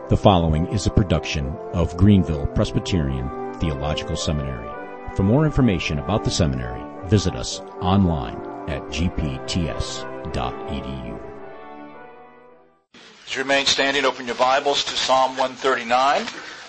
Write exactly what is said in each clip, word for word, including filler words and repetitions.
The following is a production of Greenville Presbyterian Theological Seminary. For more information about the seminary, visit us online at g p t s dot e d u. As you remain standing, open your Bibles to Psalm one thirty-nine.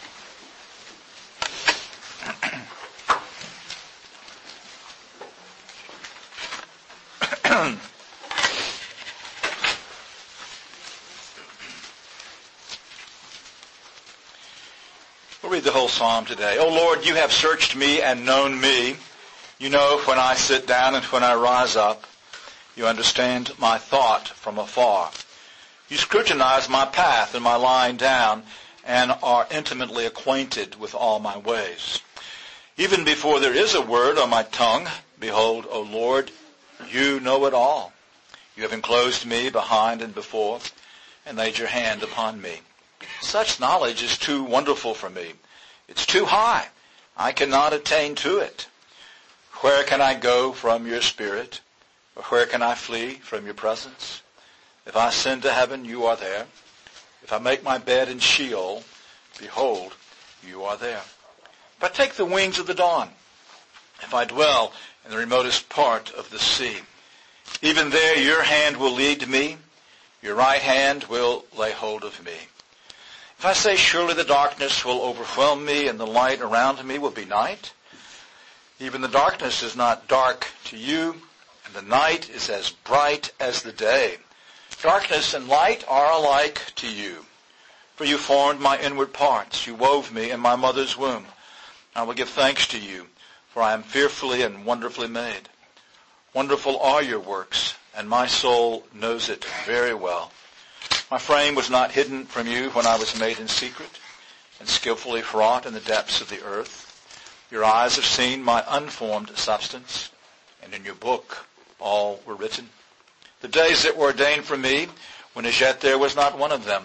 We'll read the whole psalm today. O Lord, you have searched me and known me. You know when I sit down and when I rise up. You understand my thought from afar. You scrutinize my path and my lying down and are intimately acquainted with all my ways. Even before there is a word on my tongue, behold, O Lord, you know it all. You have enclosed me behind and before and laid your hand upon me. Such knowledge is too wonderful for me. It's too high. I cannot attain to it. Where can I go from your spirit? Or where can I flee from your presence? If I ascend to heaven, you are there. If I make my bed in Sheol, behold, you are there. If I take the wings of the dawn, if I dwell in the remotest part of the sea, even there your hand will lead me, your right hand will lay hold of me. If I say, surely the darkness will overwhelm me and the light around me will be night, even the darkness is not dark to you, and the night is as bright as the day. Darkness and light are alike to you. For you formed my inward parts. You wove me in my mother's womb. I will give thanks to you, for I am fearfully and wonderfully made. Wonderful are your works, and my soul knows it very well. My frame was not hidden from you when I was made in secret and skillfully wrought in the depths of the earth. Your eyes have seen my unformed substance, and in your book all were written. The days that were ordained for me, when as yet there was not one of them.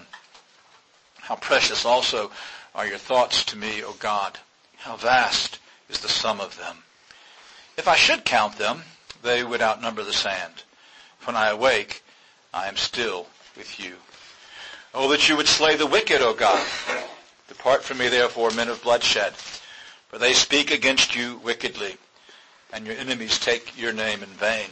How precious also are your thoughts to me, O God. How vast is the sum of them. If I should count them, they would outnumber the sand. When I awake, I am still with you. Oh, that you would slay the wicked, O God. Depart from me, therefore, men of bloodshed, for they speak against you wickedly, and your enemies take your name in vain.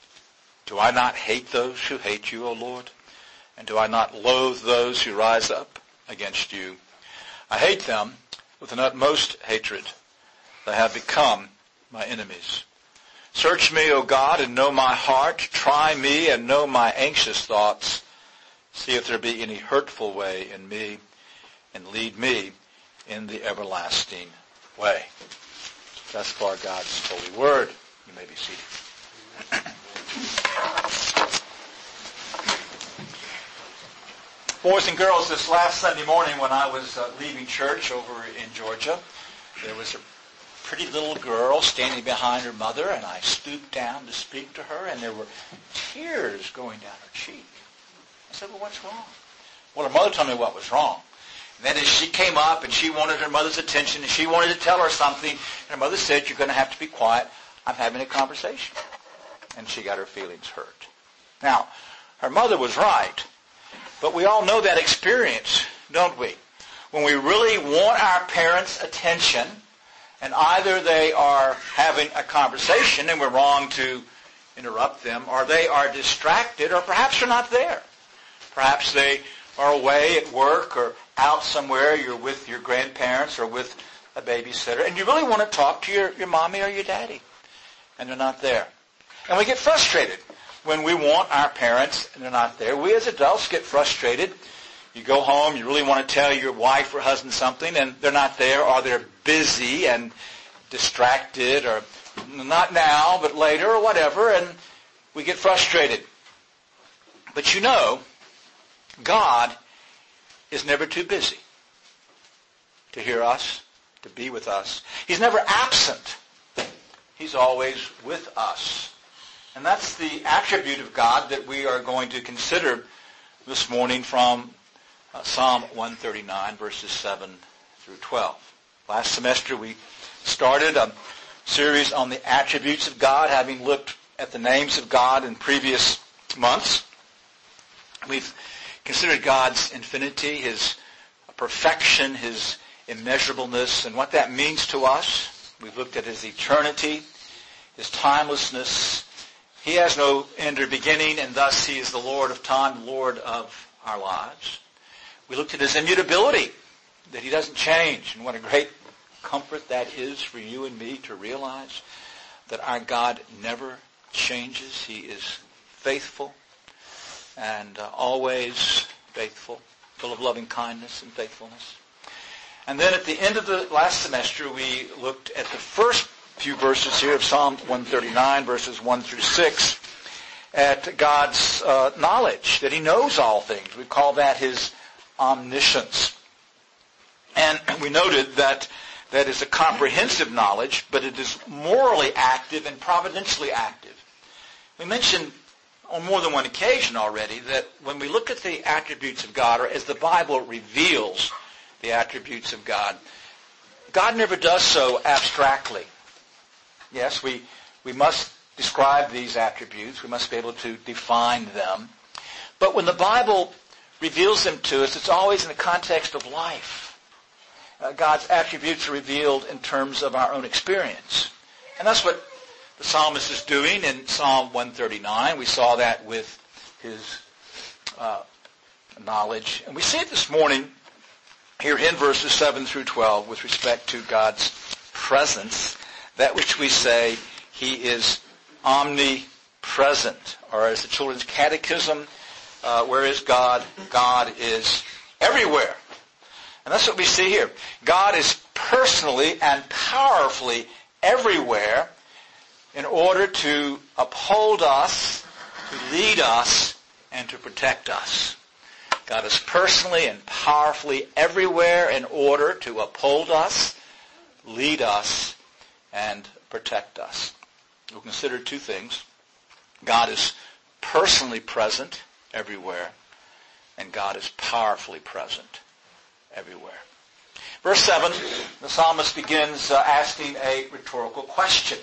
Do I not hate those who hate you, O Lord? And do I not loathe those who rise up against you? I hate them with an utmost hatred. They have become my enemies. Search me, O God, and know my heart. Try me and know my anxious thoughts. See if there be any hurtful way in me, and lead me in the everlasting way. Thus far, God's holy word. You may be seated. Boys and girls, this last Sunday morning when I was uh, leaving church over in Georgia, there was a pretty little girl standing behind her mother, and I stooped down to speak to her, and there were tears going down her cheek. I said, well, what's wrong? Well, her mother told me what was wrong. And that is, she came up and she wanted her mother's attention, and she wanted to tell her something, and her mother said, you're going to have to be quiet. I'm having a conversation. And she got her feelings hurt. Now, her mother was right, but we all know that experience, don't we? When we really want our parents' attention, and either they are having a conversation and we're wrong to interrupt them, or they are distracted, or perhaps they're not there. Perhaps they are away at work or out somewhere. You're with your grandparents or with a babysitter, and you really want to talk to your, your mommy or your daddy, and they're not there. And we get frustrated when we want our parents and they're not there. We as adults get frustrated. You go home, you really want to tell your wife or husband something, and they're not there, or they're busy and distracted, or not now, but later, or whatever, and we get frustrated. But you know, God is never too busy to hear us, to be with us. He's never absent. He's always with us. And that's the attribute of God that we are going to consider this morning from uh, Psalm one thirty-nine, verses seven through twelve. Last semester we started a series on the attributes of God, having looked at the names of God in previous months. We've considered God's infinity, His perfection, his immeasurableness, and what that means to us. We've looked at his eternity, his timelessness. He has no end or beginning, and thus he is the Lord of time, the Lord of our lives. We looked at his immutability, that he doesn't change, and what a great comfort that is for you and me to realize that our God never changes. He is faithful and uh, always faithful, full of loving kindness and faithfulness. And then at the end of the last semester, we looked at the first few verses here of Psalm one thirty-nine, verses one through six, at God's uh, knowledge, that he knows all things. We call that his omniscience. And we noted that that is a comprehensive knowledge, but it is morally active and providentially active. We mentioned on more than one occasion already that when we look at the attributes of God, or as the Bible reveals the attributes of God, God never does so abstractly. Yes, we, we must describe these attributes. We must be able to define them. But when the Bible reveals them to us, it's always in the context of life. Uh, God's attributes are revealed in terms of our own experience. And that's what the psalmist is doing in Psalm one thirty-nine. We saw that with his uh, knowledge. And we see it this morning here in verses seven through twelve with respect to God's presence, that which we say he is omnipresent. Or as the Children's Catechism, uh, where is God? God is everywhere. And that's what we see here. God is personally and powerfully everywhere in order to uphold us, to lead us, and to protect us. God is personally and powerfully everywhere in order to uphold us, lead us, and protect us. We'll consider two things. God is personally present everywhere, and God is powerfully present everywhere. Verse seven, the psalmist begins uh, asking a rhetorical question.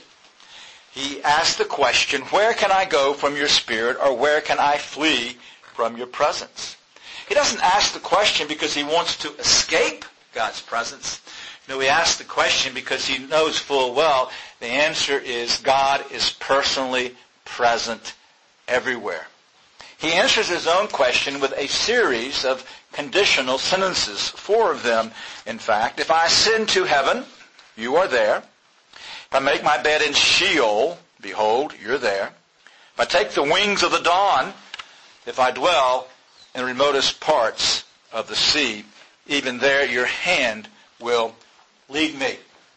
He asks the question, where can I go from your spirit, or where can I flee from your presence? He doesn't ask the question because he wants to escape God's presence. No, he asks the question because he knows full well the answer is God is personally present everywhere. He answers his own question with a series of conditional sentences, four of them, in fact. If I ascend to heaven, you are there. If I make my bed in Sheol, behold, you're there. If I take the wings of the dawn, if I dwell in the remotest parts of the sea, even there your hand will lead me.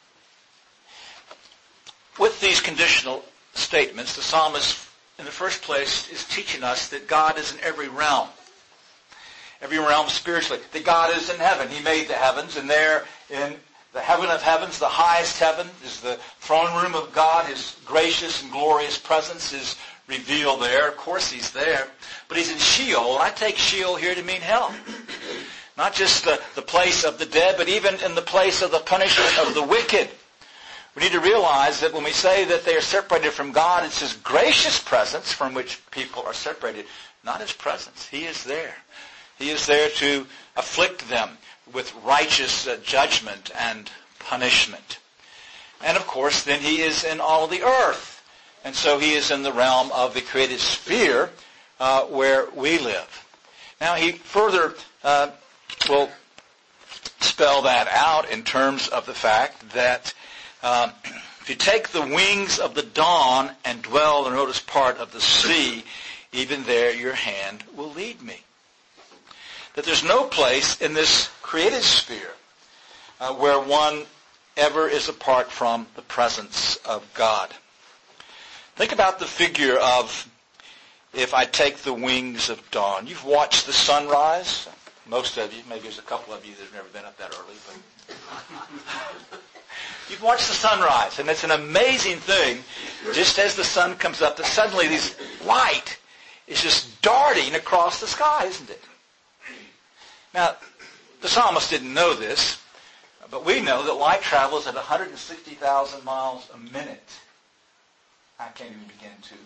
With these conditional statements, the psalmist, in the first place, is teaching us that God is in every realm. Every realm spiritually. That God is in heaven. He made the heavens, and there in the heaven of heavens, the highest heaven, is the throne room of God. His gracious and glorious presence is revealed there. Of course he's there. But he's in Sheol, and I take Sheol here to mean hell. Not just the, the place of the dead, but even in the place of the punishment of the wicked. We need to realize that when we say that they are separated from God, it's his gracious presence from which people are separated, not his presence. He is there. He is there to afflict them with righteous uh, judgment and punishment. And of course, then he is in all the earth. And so he is in the realm of the created sphere uh, where we live. Now he further uh, will spell that out in terms of the fact that um, if you take the wings of the dawn and dwell in the remotest part of the sea, even there your hand will lead me. That there's no place in this created sphere uh, where one ever is apart from the presence of God. Think about the figure of if I take the wings of dawn. You've watched the sunrise. Most of you, maybe there's a couple of you that have never been up that early, but you've watched the sunrise, and it's an amazing thing. Just as the sun comes up, that suddenly this light is just darting across the sky, isn't it? Now, the psalmist didn't know this, but we know that light travels at one hundred sixty thousand miles a minute. I can't even begin to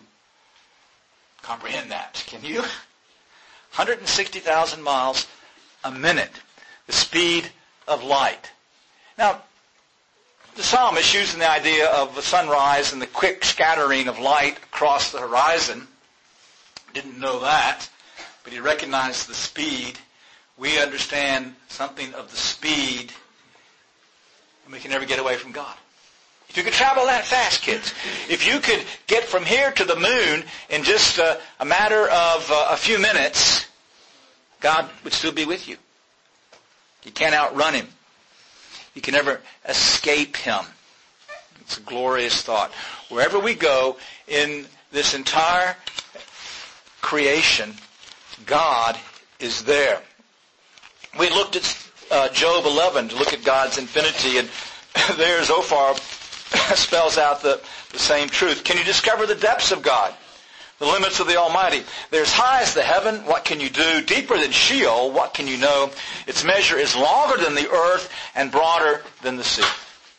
comprehend that. Can you? one hundred sixty thousand miles a minute. the speed of light. Now, the psalmist, using the idea of the sunrise and the quick scattering of light across the horizon, didn't know that, but he recognized the speed. We understand something of the speed, and we can never get away from God. If you could travel that fast, kids, if you could get from here to the moon in just a, a matter of uh, a few minutes, God would still be with you. You can't outrun him. You can never escape him. It's a glorious thought. Wherever we go in this entire creation, God is there. We looked at uh, Job eleven to look at God's infinity, and there Zophar spells out the, the same truth. Can you discover the depths of God? The limits of the Almighty. They're as high as the heaven. What can you do? Deeper than Sheol. What can you know? Its measure is longer than the earth and broader than the sea.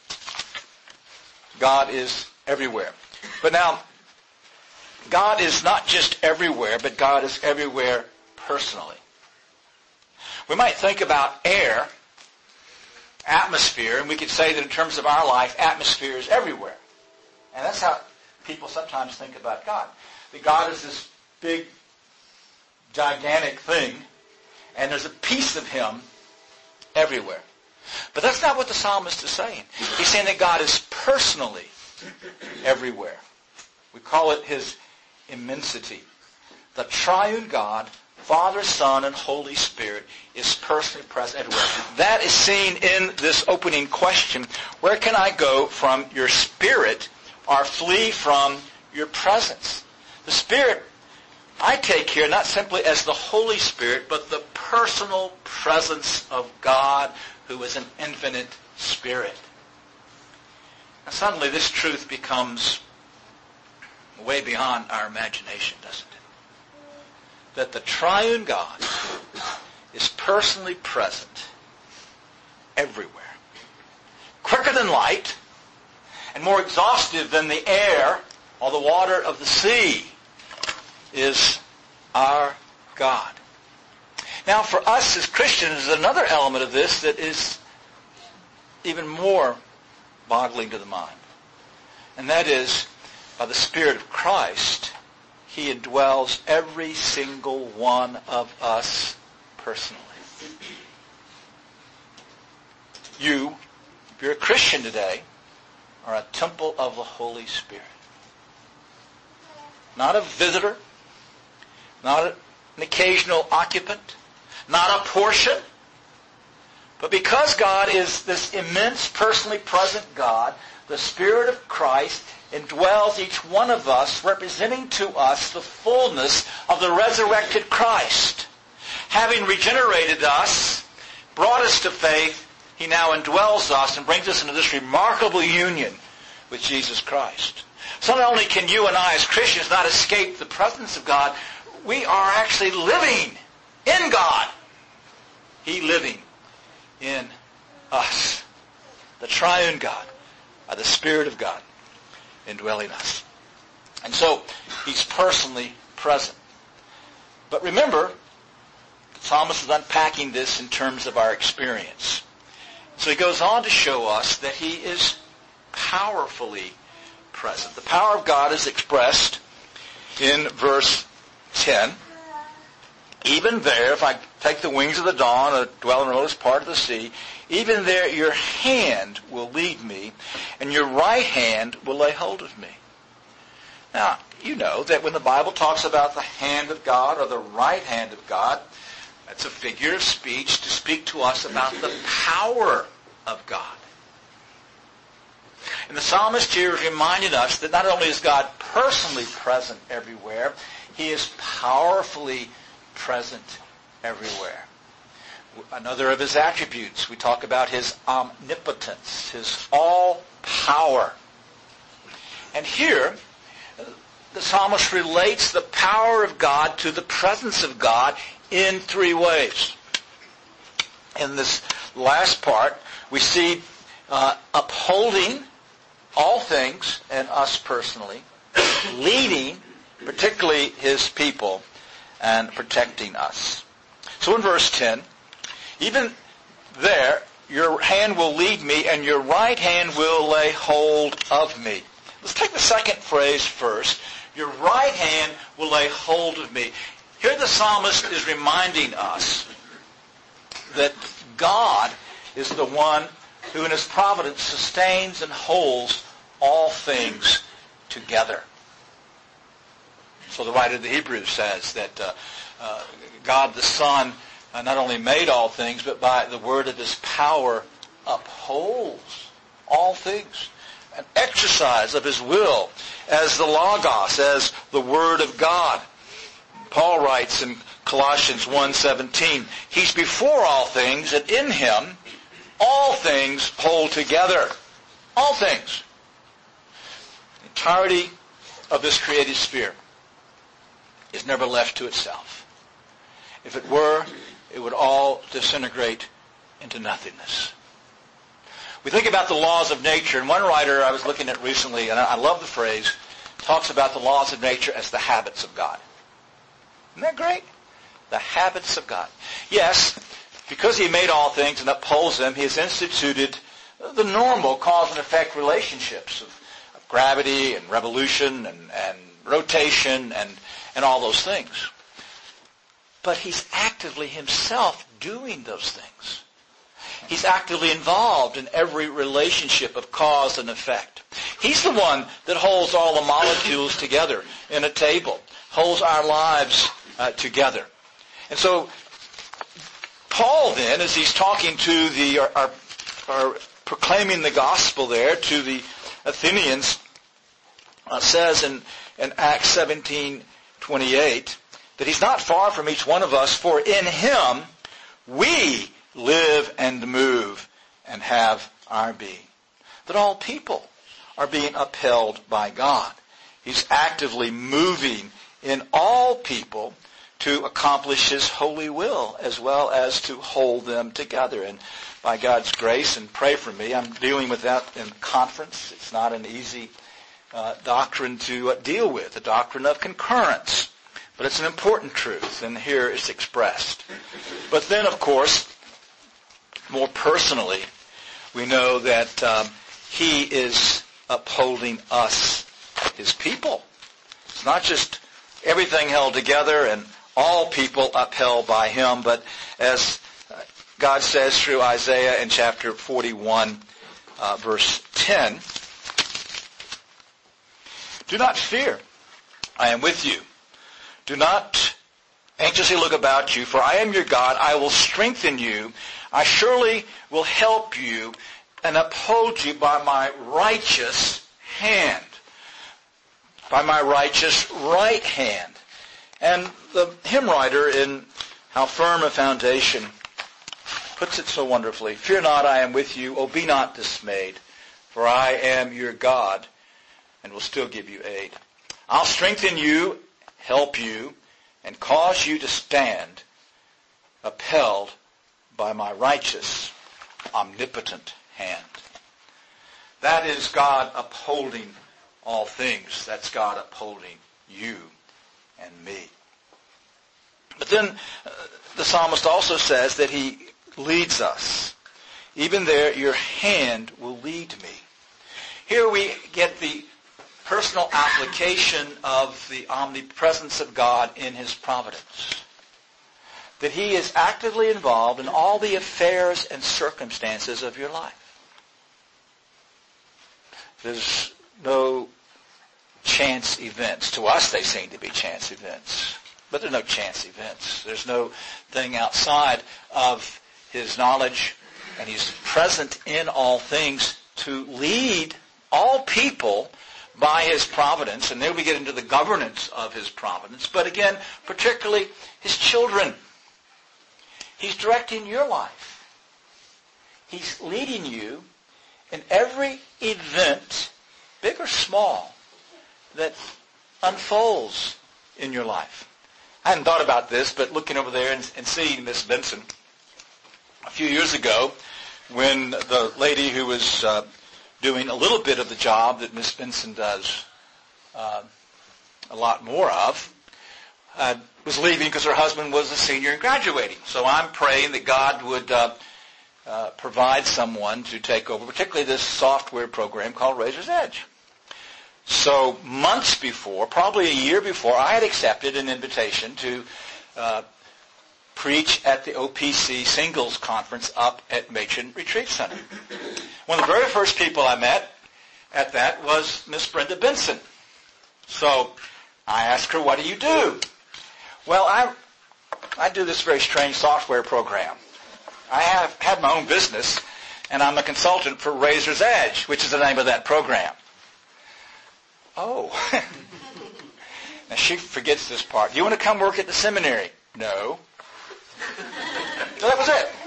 God is everywhere. But now, God is not just everywhere, but God is everywhere personally. We might think about air, atmosphere, and we could say that in terms of our life, atmosphere is everywhere. And that's how people sometimes think about God. That God is this big, gigantic thing, and there's a piece of him everywhere. But that's not what the psalmist is saying. He's saying that God is personally everywhere. We call it his immensity. The triune God, Father, Son, and Holy Spirit, is personally present everywhere. That is seen in this opening question. Where can I go from your Spirit or flee from your presence? The Spirit, I take here not simply as the Holy Spirit, but the personal presence of God, who is an infinite Spirit. Now suddenly this truth becomes way beyond our imagination, doesn't it? That the triune God is personally present everywhere. Quicker than light, and more exhaustive than the air or the water of the sea, is our God. Now for us as Christians, there's another element of this that is even more boggling to the mind. And that is, by the Spirit of Christ, he indwells every single one of us personally. You, if you're a Christian today, are a temple of the Holy Spirit. Not a visitor, not an occasional occupant, not a portion, but because God is this immense, personally present God, the Spirit of Christ indwells each one of us, representing to us the fullness of the resurrected Christ. Having regenerated us, brought us to faith, he now indwells us and brings us into this remarkable union with Jesus Christ. So not only can you and I as Christians not escape the presence of God, we are actually living in God. He living in us. The triune God, by the Spirit of God, indwelling us. And so, he's personally present. But remember, the psalmist is unpacking this in terms of our experience. So he goes on to show us that he is powerfully present. The power of God is expressed in verse ten. Even there, if I take the wings of the dawn or dwell in the remotest part of the sea, even there your hand will lead me, and your right hand will lay hold of me. Now, you know that when the Bible talks about the hand of God or the right hand of God, that's a figure of speech to speak to us about the power of God. And the psalmist here is reminding us that not only is God personally present everywhere, he is powerfully present everywhere. Another of his attributes, we talk about his omnipotence, his all-power. And here, the psalmist relates the power of God to the presence of God in three ways. In this last part, we see uh, upholding all things and us personally, leading particularly his people, and protecting us. So in verse ten, even there, your hand will lead me, and your right hand will lay hold of me. Let's take the second phrase first. Your right hand will lay hold of me. Here the psalmist is reminding us that God is the one who in his providence sustains and holds all things together. So the writer of the Hebrews says that uh, uh, God the Son uh, not only made all things, but by the word of his power upholds all things. An exercise of his will as the Logos, as the Word of God. Paul writes in Colossians one seventeen, he's before all things, and in him all things hold together. All things. The entirety of this created sphere is never left to itself. If it were, it would all disintegrate into nothingness. We think about the laws of nature, and one writer I was looking at recently, and I love the phrase, talks about the laws of nature as the habits of God. Isn't that great? The habits of God. Yes, because he made all things and upholds them, he has instituted the normal cause and effect relationships of, of gravity and revolution and, and rotation and, and all those things. But he's actively himself doing those things. He's actively involved in every relationship of cause and effect. He's the one that holds all the molecules together in a table, holds our lives uh, together. And so Paul then, as he's talking to the, or, or, or proclaiming the gospel there to the Athenians, uh, says in, in Acts seventeen twenty-eight that he's not far from each one of us, for in him we live and move and have our being. That all people are being upheld by God. He's actively moving in all people to accomplish his holy will as well as to hold them together. And by God's grace, and pray for me, I'm dealing with that in conference. It's not an easy uh, doctrine to uh, deal with, the doctrine of concurrence. But it's an important truth, and here it's expressed. But then, of course, more personally, we know that um, he is upholding us, his people. It's not just everything held together and all people upheld by him, but as God says through Isaiah in chapter forty-one, uh, verse ten, do not fear, I am with you. Do not anxiously look about you, for I am your God. I will strengthen you. I surely will help you and uphold you by my righteous hand. By my righteous right hand. And the hymn writer in How Firm a Foundation puts it so wonderfully. Fear not, I am with you. Oh, be not dismayed, for I am your God and will still give you aid. I'll strengthen you, help you, and cause you to stand upheld by my righteous, omnipotent hand. That is God upholding all things. That's God upholding you and me. But then uh, the psalmist also says that he leads us. Even there, your hand will lead me. Here we get the personal application of the omnipresence of God in his providence. That he is actively involved in all the affairs and circumstances of your life. There's no chance events. To us, they seem to be chance events. But there are no chance events. There's no thing outside of his knowledge, and he's present in all things to lead all people by his providence. And then we get into the governance of his providence. But again, particularly his children. He's directing your life. He's leading you in every event, big or small, that unfolds in your life. I hadn't thought about this, but looking over there and, and seeing Miss Benson a few years ago, when the lady who was uh, doing a little bit of the job that Miss Benson does uh, a lot more of, uh, was leaving because her husband was a senior and graduating. So I'm praying that God would uh, uh, provide someone to take over, particularly this software program called Razor's Edge. So months before, probably a year before, I had accepted an invitation to uh, preach at the O P C Singles Conference up at Machen Retreat Center. One of the very first people I met at that was Miss Brenda Benson. So I asked her, what do you do? Well, I I do this very strange software program. I have had my own business, and I'm a consultant for Razor's Edge, which is the name of that program. Oh. Now she forgets this part. Do you want to come work at the seminary? No. So that was it.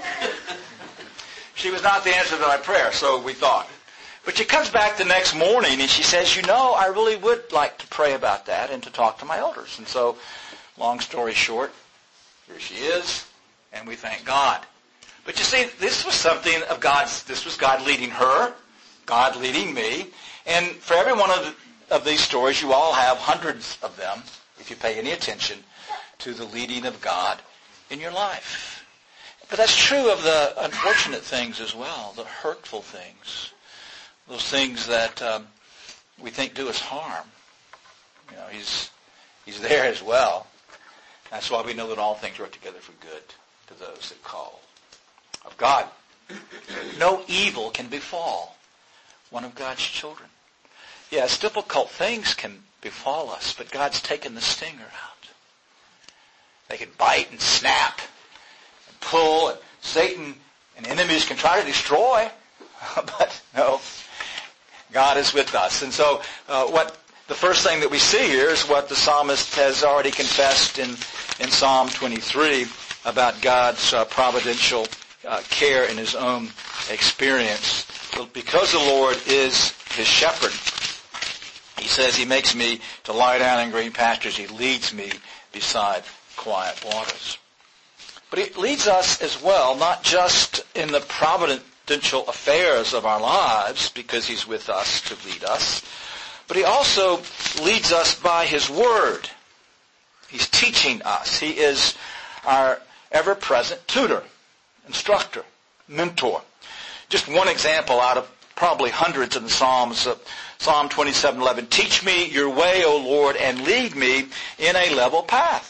She was not the answer to my prayer, so we thought. But she comes back the next morning and she says, you know, I really would like to pray about that and to talk to my elders. And so, long story short, here she is, and we thank God. But you see, this was something of God's, this was God leading her, God leading me. And for every one of, the, of these stories, you all have hundreds of them, if you pay any attention to the leading of God in your life. But that's true of the unfortunate things as well, the hurtful things, those things that um, we think do us harm. You know, he's he's there as well. That's why we know that all things work together for good to those that call of God. No evil can befall one of God's children. Yes, difficult things can befall us, but God's taken the stinger out. They can bite and snap and pull, and Satan and enemies can try to destroy, but no, God is with us. And so uh, what the first thing that we see here is what the psalmist has already confessed in, in Psalm twenty-three about God's uh, providential uh, care in his own experience. Because the Lord is his shepherd, he says he makes me to lie down in green pastures. He leads me beside quiet waters. But he leads us as well, not just in the providential affairs of our lives, because he's with us to lead us, but he also leads us by his word. He's teaching us. He is our ever-present tutor, instructor, mentor. Just one example out of probably hundreds in the Psalms. Uh, Psalm twenty-seven eleven. Teach me your way, O Lord, and lead me in a level path.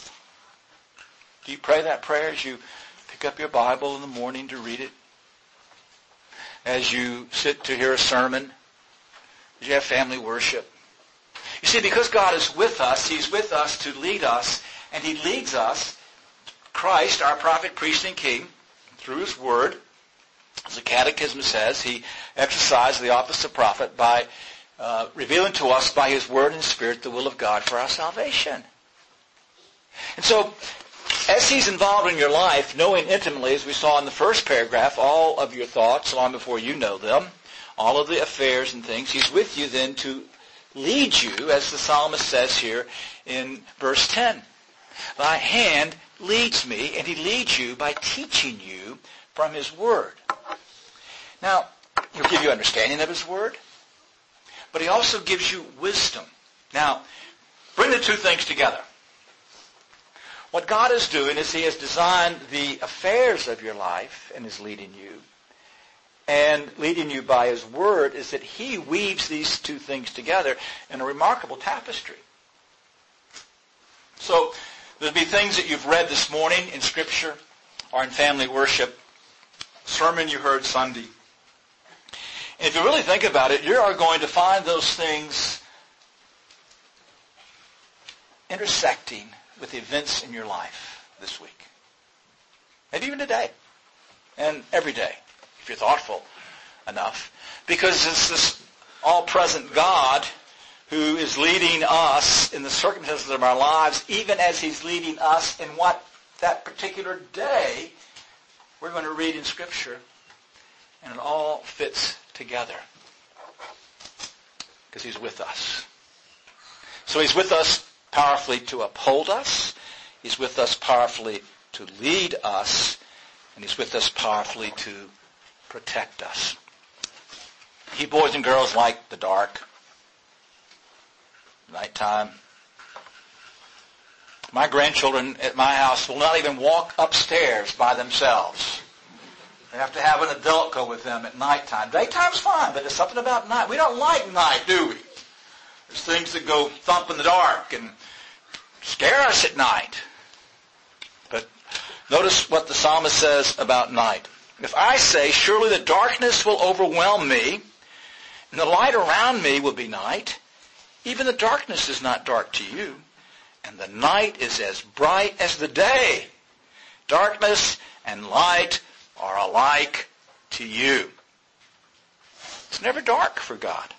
Do you pray that prayer as you pick up your Bible in the morning to read it? As you sit to hear a sermon? As you have family worship? You see, because God is with us, he's with us to lead us, and he leads us, Christ, our prophet, priest, and king, through his word. As the Catechism says, he exercised the office of prophet by uh, revealing to us by his word and spirit the will of God for our salvation. And so, as he's involved in your life, knowing intimately, as we saw in the first paragraph, all of your thoughts long before you know them, all of the affairs and things, he's with you then to lead you, as the psalmist says here in verse ten. Thy hand leads me, and he leads you by teaching you from his word. Now, he'll give you understanding of his word, but he also gives you wisdom. Now, bring the two things together. What God is doing is he has designed the affairs of your life and is leading you. And leading you by his word is that he weaves these two things together in a remarkable tapestry. So, there'll be things that you've read this morning in Scripture or in family worship, sermon you heard Sunday. And if you really think about it, you are going to find those things intersecting with the events in your life this week. Maybe even today. And every day, if you're thoughtful enough. Because it's this all-present God who is leading us in the circumstances of our lives, even as he's leading us in what that particular day we're going to read in Scripture. And it all fits together. Because he's with us. So he's with us powerfully to uphold us. He's with us powerfully to lead us. And he's with us powerfully to protect us. You boys and girls like the dark. Nighttime. My grandchildren at my house will not even walk upstairs by themselves. They have to have an adult go with them at nighttime. Daytime's fine, but there's something about night. We don't like night, do we? There's things that go thump in the dark and scare us at night. But notice what the psalmist says about night. If I say, surely the darkness will overwhelm me, and the light around me will be night, even the darkness is not dark to you, and the night is as bright as the day. Darkness and light are alike to you. It's never dark for God.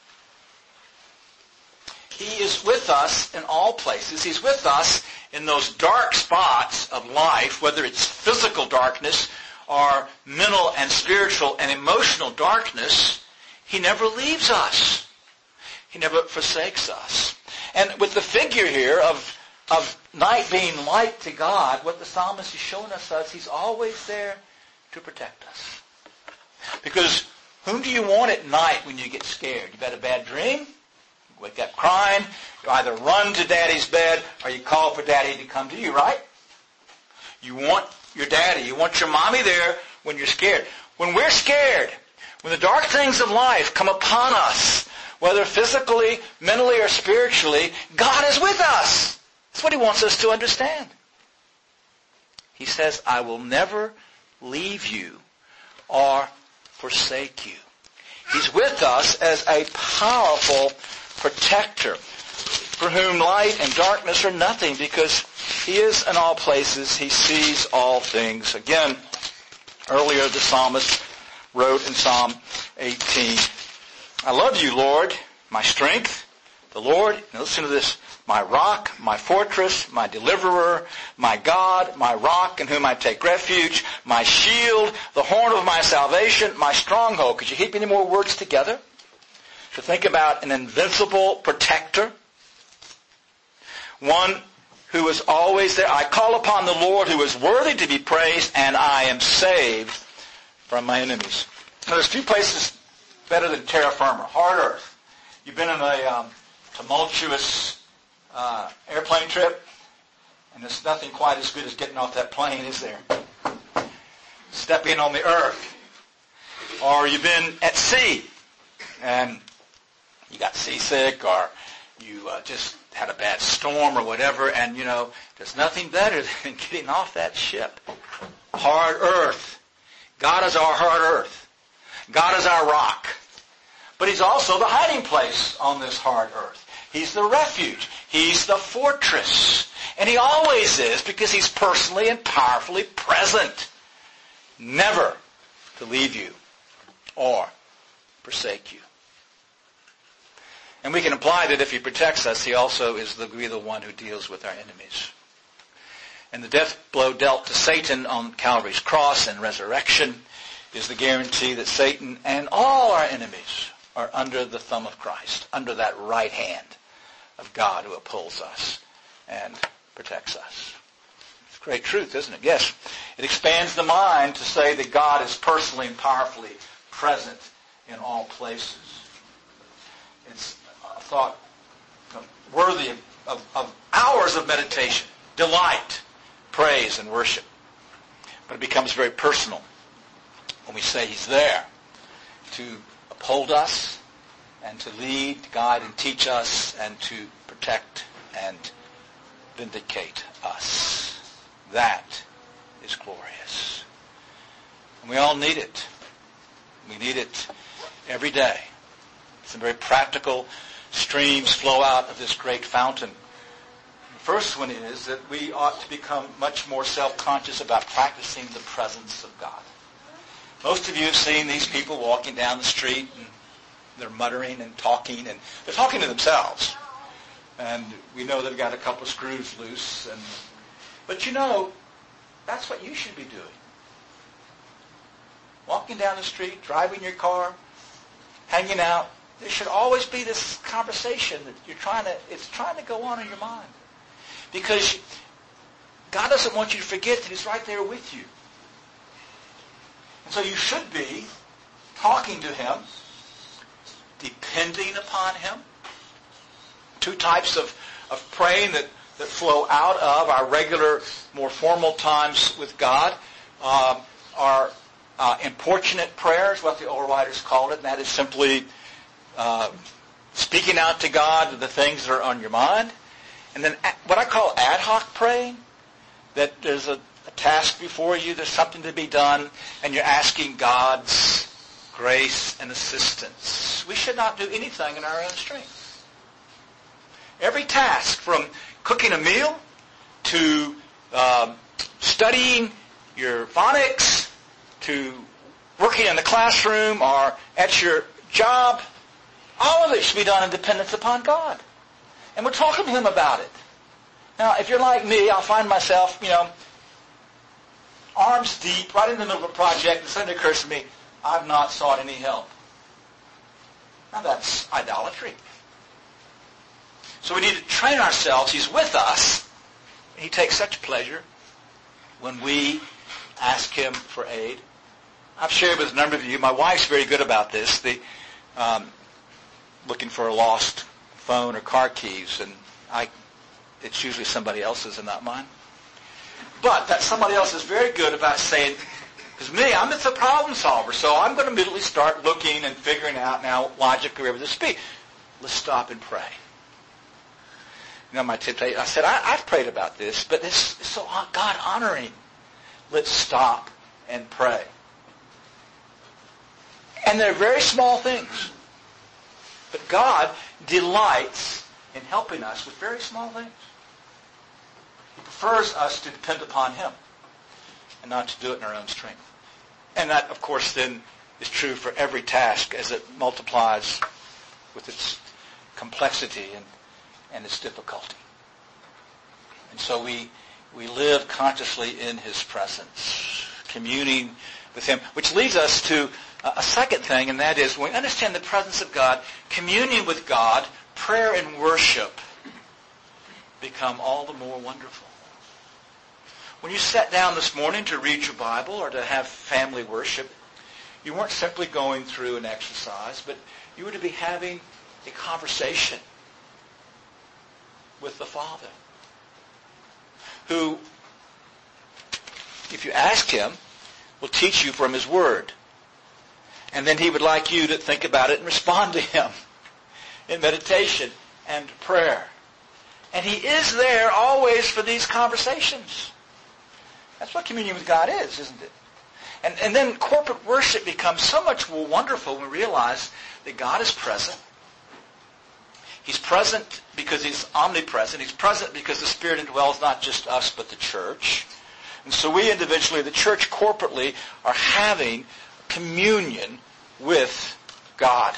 He is with us in all places. He's with us in those dark spots of life, whether it's physical darkness or mental and spiritual and emotional darkness. He never leaves us. He never forsakes us. And with the figure here of, of night being light to God, what the psalmist is showing us is he's always there to protect us. Because whom do you want at night when you get scared? You've had a bad dream? You wake up crying. You either run to Daddy's bed or you call for Daddy to come to you, right? You want your daddy. You want your mommy there when you're scared. When we're scared, when the dark things of life come upon us, whether physically, mentally, or spiritually, God is with us. That's what he wants us to understand. He says, I will never leave you or forsake you. He's with us as a powerful protector for whom light and darkness are nothing because he is in all places. He sees all things. Again, earlier the psalmist wrote in Psalm eighteen, I love you, Lord, my strength. The Lord, now listen to this, my rock, my fortress, my deliverer, my God, my rock in whom I take refuge, my shield, the horn of my salvation, my stronghold. Could you heap any more words together to think about an invincible protector? One who is always there. I call upon the Lord who is worthy to be praised, and I am saved from my enemies. Now, there's few places better than terra firma, hard earth. You've been in a um, tumultuous uh, airplane trip, and there's nothing quite as good as getting off that plane, is there? Stepping on the earth. Or you've been at sea, and you got seasick, or you uh, just had a bad storm or whatever, and, you know, there's nothing better than getting off that ship. Hard earth. God is our hard earth. God is our rock. But he's also the hiding place on this hard earth. He's the refuge. He's the fortress. And he always is because he's personally and powerfully present. Never to leave you or forsake you. And we can imply that if he protects us, he also is the, be the one who deals with our enemies. And the death blow dealt to Satan on Calvary's cross and resurrection is the guarantee that Satan and all our enemies are under the thumb of Christ, under that right hand of God who upholds us and protects us. It's great truth, isn't it? Yes. It expands the mind to say that God is personally and powerfully present in all places. It's a thought worthy of, of, of hours of meditation, delight, praise, and worship. But it becomes very personal when we say he's there to uphold us and to lead, guide, and teach us and to protect and vindicate us. That is glorious. And we all need it. We need it every day. Some very practical streams flow out of this great fountain. The first one is that we ought to become much more self-conscious about practicing the presence of God. Most of you have seen these people walking down the street and they're muttering and talking, and they're talking to themselves. And we know they've got a couple of screws loose. And but you know, that's what you should be doing. Walking down the street, driving your car, hanging out. There should always be this conversation that you're trying to, it's trying to go on in your mind. Because God doesn't want you to forget that he's right there with you. And so you should be talking to him, depending upon him. Two types of, of praying that, that flow out of our regular, more formal times with God uh, are uh, importunate prayer is what the old writers called it. And that is simply uh, speaking out to God the things that are on your mind. And then what I call ad hoc praying, that there's a, a task before you, there's something to be done, and you're asking God's grace and assistance. We should not do anything in our own strength. Every task, from cooking a meal to um, studying your phonics to working in the classroom or at your job, all of it should be done in dependence upon God. And we're talking to Him about it. Now, if you're like me, I'll find myself, you know, arms deep, right in the middle of a project, and suddenly occurs to me, I've not sought any help. Now that's idolatry. So we need to train ourselves. He's with us. He takes such pleasure when we ask Him for aid. I've shared with a number of you, my wife's very good about this, the um, looking for a lost phone or car keys, and I, it's usually somebody else's and not mine. But that somebody else is very good about saying, because me, I'm just a problem solver, so I'm going to immediately start looking and figuring out now logically where to speak. Let's stop and pray. You know, my tip, I said, I, I've prayed about this, but it's, it's so God honoring. Let's stop and pray. And they're very small things. But God delights in helping us with very small things. He prefers us to depend upon Him and not to do it in our own strength. And that, of course, then is true for every task as it multiplies with its complexity and, and its difficulty. And so we we live consciously in His presence, communing with Him, which leads us to a second thing, and that is when we understand the presence of God, communion with God, prayer and worship become all the more wonderful. When you sat down this morning to read your Bible or to have family worship, you weren't simply going through an exercise, but you were to be having a conversation with the Father, who, if you ask Him, will teach you from His Word. And then He would like you to think about it and respond to Him in meditation and prayer. And He is there always for these conversations. That's what communion with God is, isn't it? And, and then corporate worship becomes so much more wonderful when we realize that God is present. He's present because He's omnipresent. He's present because the Spirit indwells not just us but the church. And so we individually, the church corporately, are having communion with God.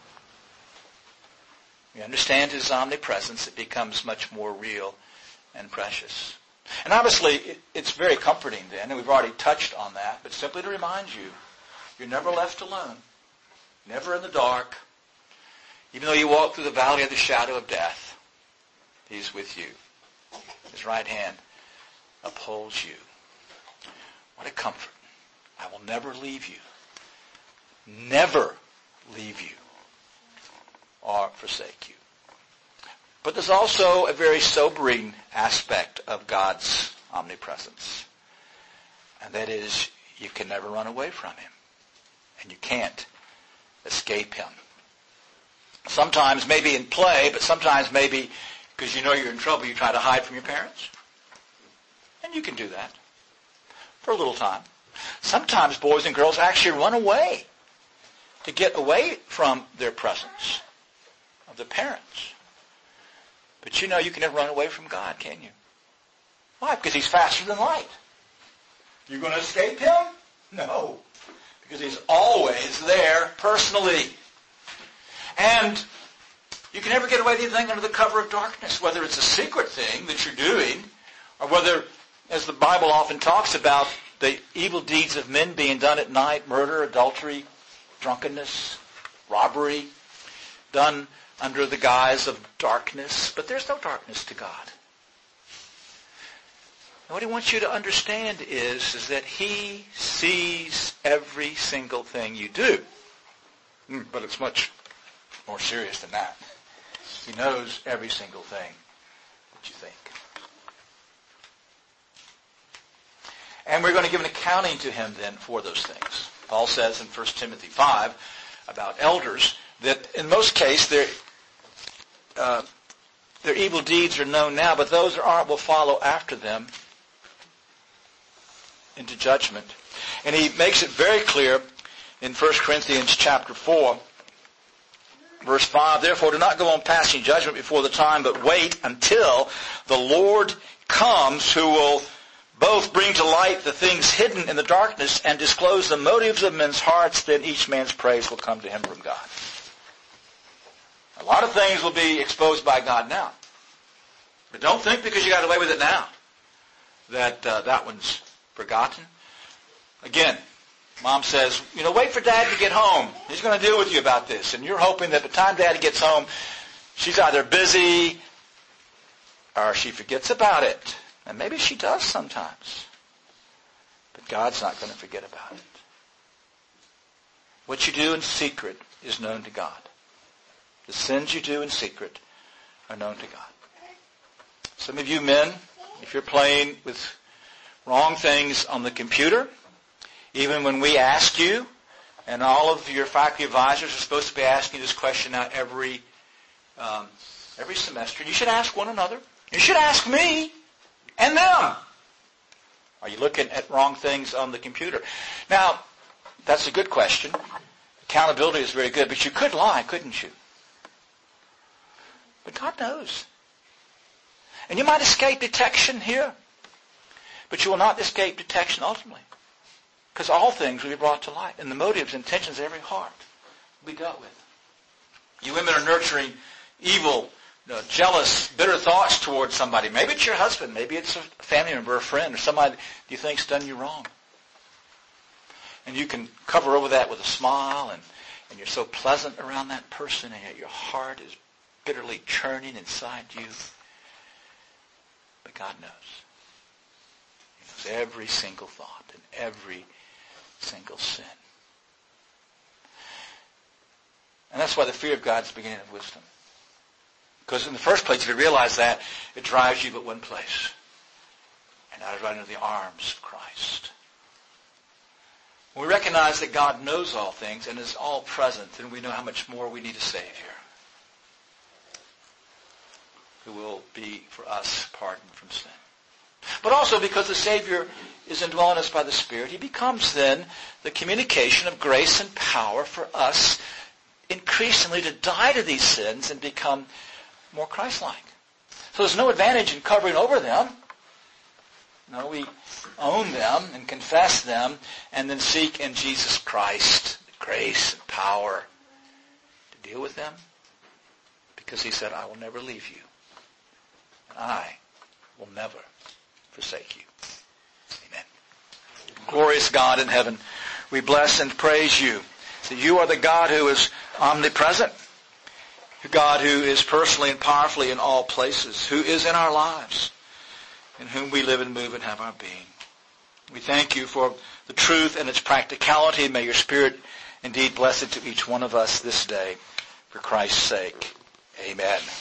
We understand His omnipresence. It becomes much more real and precious. And obviously, it, it's very comforting then, and we've already touched on that, but simply to remind you, you're never left alone, never in the dark. Even though you walk through the valley of the shadow of death, He's with you. His right hand upholds you. What a comfort. I will never leave you. Never leave you or forsake you. But there's also a very sobering aspect of God's omnipresence. And that is, you can never run away from Him. And you can't escape Him. Sometimes maybe in play, but sometimes maybe because you know you're in trouble, you try to hide from your parents. And you can do that for a little time. Sometimes boys and girls actually run away to get away from their presence of the parents. But you know you can never run away from God, can you? Why? Because He's faster than light. You're going to escape Him? No. Because He's always there personally. And you can never get away with anything under the cover of darkness, whether it's a secret thing that you're doing, or whether, as the Bible often talks about, the evil deeds of men being done at night, murder, adultery, drunkenness, robbery, done under the guise of darkness. But there's no darkness to God. And what He wants you to understand is, is that He sees every single thing you do. Mm, but it's much more serious than that. He knows every single thing that you think. And we're going to give an accounting to him then for those things. Paul says in First Timothy five about elders that in most cases their, uh, their evil deeds are known now, but those that aren't will follow after them into judgment. And he makes it very clear in First Corinthians chapter four, verse five, therefore do not go on passing judgment before the time, but wait until the Lord comes, who will both bring to light the things hidden in the darkness and disclose the motives of men's hearts. Then each man's praise will come to him from God. A lot of things will be exposed by God now. But don't think because you got away with it now that uh, that one's forgotten. Again, Mom says, you know, wait for Dad to get home. He's going to deal with you about this. And you're hoping that by the time Dad gets home, she's either busy or she forgets about it. And maybe she does sometimes. But God's not going to forget about it. What you do in secret is known to God. The sins you do in secret are known to God. Some of you men, if you're playing with wrong things on the computer, even when we ask you, and all of your faculty advisors are supposed to be asking you this question out every um, every semester, you should ask one another. You should ask me and them. Are you looking at wrong things on the computer? Now, that's a good question. Accountability is very good, but you could lie, couldn't you? But God knows. And you might escape detection here, but you will not escape detection ultimately. Because all things will be brought to light. And the motives and intentions of every heart will be dealt with. You women are nurturing evil, you know, jealous, bitter thoughts towards somebody. Maybe it's your husband. Maybe it's a family member, a friend, or somebody you think's done you wrong. And you can cover over that with a smile, and, and you're so pleasant around that person, and yet your heart is bitterly churning inside you. But God knows. He knows every single thought and every single sin. And that's why the fear of God is the beginning of wisdom. Because in the first place, if you realize that, it drives you but one place. And that is right into the arms of Christ. When we recognize that God knows all things and is all present, then we know how much more we need a Savior who will be for us pardoned from sin. But also because the Savior is indwelling us by the Spirit, He becomes then the communication of grace and power for us increasingly to die to these sins and become more Christ-like. So there's no advantage in covering over them. No, we own them and confess them and then seek in Jesus Christ the grace and power to deal with them. Because He said, I will never leave you. And I will never forsake you. Amen. Glorious God in heaven, we bless and praise you that you are the God who is omnipresent, the God who is personally and powerfully in all places, who is in our lives, in whom we live and move and have our being. We thank you for the truth and its practicality. May your Spirit indeed bless it to each one of us this day. For Christ's sake, amen.